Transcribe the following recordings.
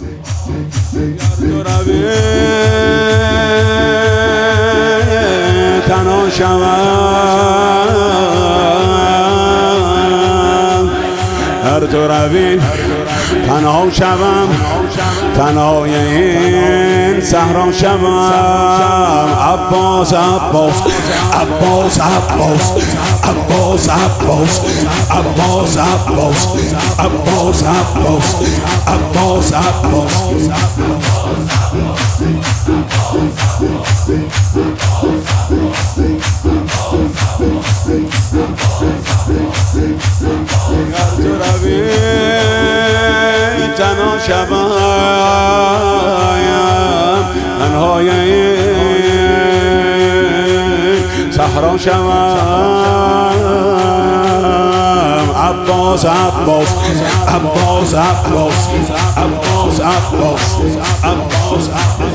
تو روی تنها شوم، هر تو روی تنها شوم، تنهای این صحرا شوم. عباس عباس عباس عباس عباس عباس عباس عباس عباس عباس عباس عباس. تو روی تنها شوم، تنهای صحرا شوم. عباس عباس عباس عباس عباس عباس عباس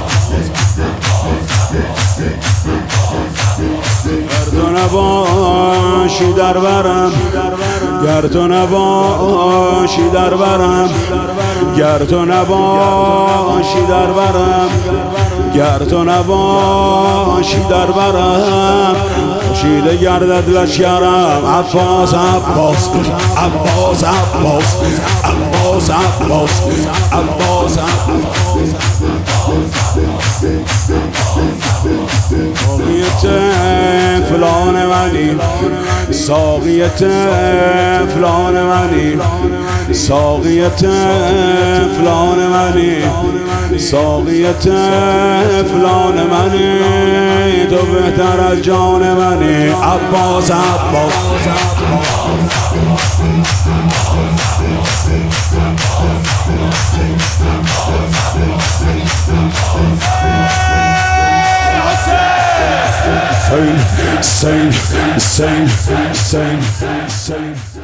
گر تو نباشی در برم، گر تو نباشی در برم، گر تو نباشی در برم، گر تو نباشی در برم، پوشیده گردد لشکرم. عباس عباس عباس عباس عباس عباس عباس ساقیت فلان منی، ساقیت فلان منی، ساقیت فلان منی، ساقیت فلان منی، تو بهتر از جان منی. عباس عباس Sing, sing, sing, sing, sing.